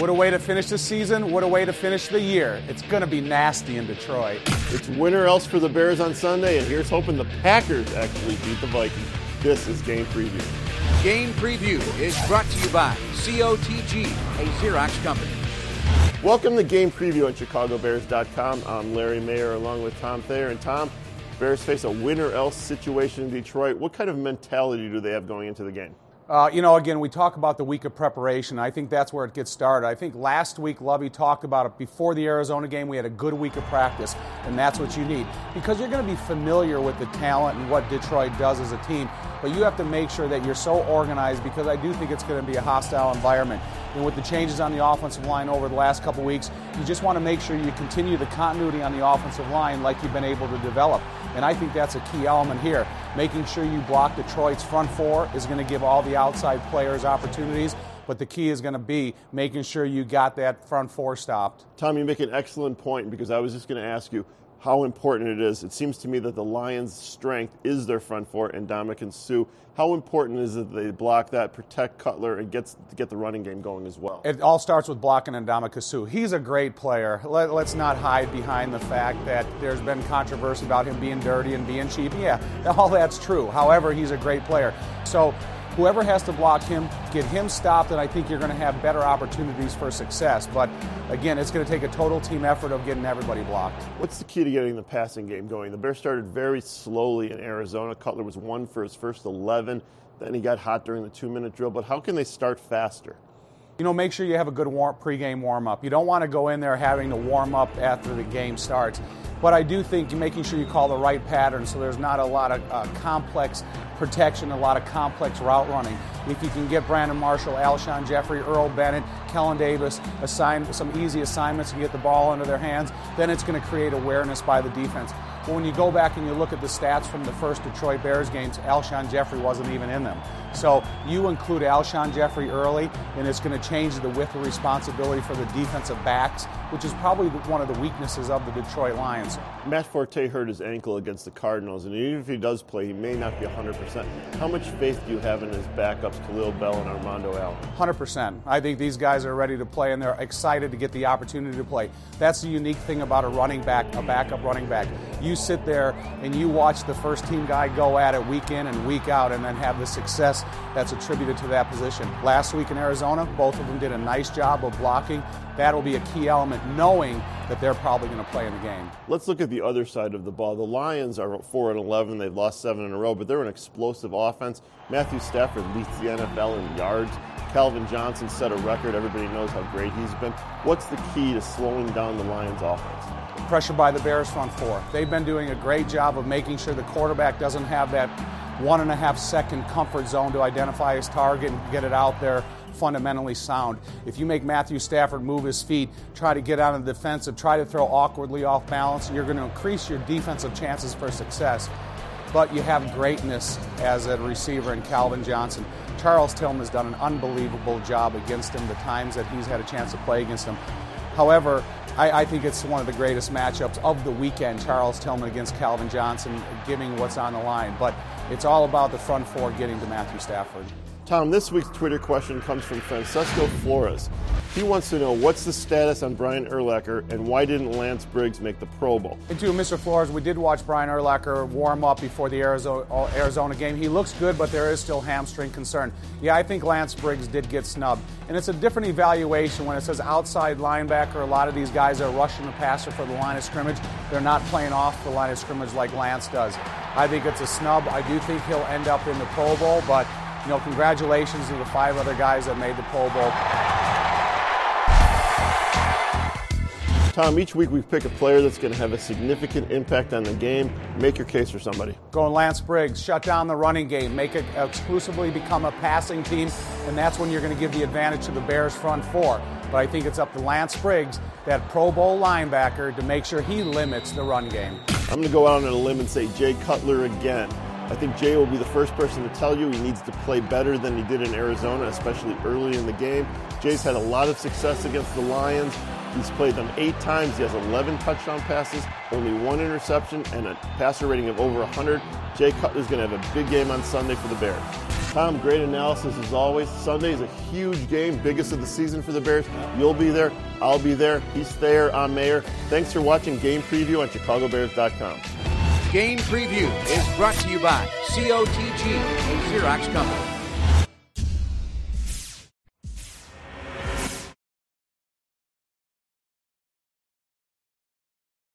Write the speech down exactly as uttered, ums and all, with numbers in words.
What a way to finish the season. What a way to finish the year. It's going to be nasty in Detroit. It's win or else for the Bears on Sunday, and here's hoping the Packers actually beat the Vikings. This is Game Preview. Game Preview is brought to you by C O T G, a Xerox company. Welcome to Game Preview on Chicago Bears dot com. I'm Larry Mayer along with Tom Thayer. And Tom, Bears face a win or else situation in Detroit. What kind of mentality do they have going into the game? Uh, you know, again, we talk about the week of preparation. I think that's where it gets started. I think last week, Lovie talked about it before the Arizona game. We had a good week of practice, and that's what you need. Because you're going to be familiar with the talent and what Detroit does as a team, but you have to make sure that you're so organized, because I do think it's going to be a hostile environment. And with the changes on the offensive line over the last couple weeks, you just want to make sure you continue the continuity on the offensive line like you've been able to develop. And I think that's a key element here. Making sure you block Detroit's front four is going to give all the outside players opportunities, but the key is going to be making sure you got that front four stopped. Tom, you make an excellent point, because I was just going to ask you how important it is. It seems to me that the Lions' strength is their front four, and Ndamukong Suh. How important is it that they block that, protect Cutler, and get, get the running game going as well? It all starts with blocking Ndamukong Suh. He's a great player. Let, let's not hide behind the fact that there's been controversy about him being dirty and being cheap. Yeah, all that's true. However, he's a great player. So whoever has to block him, get him stopped, and I think you're going to have better opportunities for success. But again, it's going to take a total team effort of getting everybody blocked. What's the key to getting the passing game going? The Bears started very slowly in Arizona. Cutler was one for his first eleven. Then he got hot during the two-minute drill. But how can they start faster? You know, make sure you have a good warm, pregame warm-up. You don't want to go in there having to warm up after the game starts. But I do think making sure you call the right pattern so there's not a lot of uh, complex protection, a lot of complex route running. If you can get Brandon Marshall, Alshon Jeffrey, Earl Bennett, Kellen Davis, assign some easy assignments and get the ball into their hands, then it's going to create awareness by the defense. But when you go back and you look at the stats from the first Detroit Bears games, Alshon Jeffrey wasn't even in them. So you include Alshon Jeffrey early, and it's going to change the width of responsibility for the defensive backs, which is probably one of the weaknesses of the Detroit Lions. Matt Forte hurt his ankle against the Cardinals, and even if he does play, he may not be one hundred percent. How much faith do you have in his backups, Khalil Bell and Armando Allen? one hundred percent. I think these guys are ready to play, and they're excited to get the opportunity to play. That's the unique thing about a running back, a backup running back. You sit there and you watch the first team guy go at it week in and week out and then have the success that's attributed to that position. Last week in Arizona, both of them did a nice job of blocking. That'll be a key element, knowing that they're probably going to play in the game. Let's look at the other side of the ball. The Lions are four and eleven. They've lost seven in a row, but they're an explosive offense. Matthew Stafford leads the N F L in yards. Calvin Johnson set a record. Everybody knows how great he's been. What's the key to slowing down the Lions' offense? Pressure by the Bears front four. They've been doing a great job of making sure the quarterback doesn't have that one and a half second comfort zone to identify his target and get it out there fundamentally sound. If you make Matthew Stafford move his feet, try to get out of the defensive, try to throw awkwardly off balance, you're going to increase your defensive chances for success. But you have greatness as a receiver in Calvin Johnson. Charles Tillman has done an unbelievable job against him the times that he's had a chance to play against him. However, I, I think it's one of the greatest matchups of the weekend, Charles Tillman against Calvin Johnson, giving what's on the line. But it's all about the front four getting to Matthew Stafford. Tom, this week's Twitter question comes from Francesco Flores. He wants to know, what's the status on Brian Urlacher, and why didn't Lance Briggs make the Pro Bowl? And to Mister Flores, we did watch Brian Urlacher warm up before the Arizona, Arizona game. He looks good, but there is still hamstring concern. Yeah, I think Lance Briggs did get snubbed. And it's a different evaluation when it says outside linebacker. A lot of these guys are rushing the passer for the line of scrimmage. They're not playing off the line of scrimmage like Lance does. I think it's a snub. I do think he'll end up in the Pro Bowl, but you know, congratulations to the five other guys that made the Pro Bowl. Tom, each week we pick a player that's going to have a significant impact on the game. Make your case for somebody. Going Lance Briggs, shut down the running game, make it exclusively become a passing team, and that's when you're going to give the advantage to the Bears front four. But I think it's up to Lance Briggs, that Pro Bowl linebacker, to make sure he limits the run game. I'm going to go out on a limb and say Jay Cutler again. I think Jay will be the first person to tell you he needs to play better than he did in Arizona, especially early in the game. Jay's had a lot of success against the Lions. He's played them eight times. He has eleven touchdown passes, only one interception, and a passer rating of over one hundred. Jay Cutler's going to have a big game on Sunday for the Bears. Tom, great analysis as always. Sunday is a huge game, biggest of the season for the Bears. You'll be there. I'll be there. He's there. I'm Mayor. Thanks for watching Game Preview on Chicago Bears dot com. Game Preview is brought to you by C O T G, a Xerox company.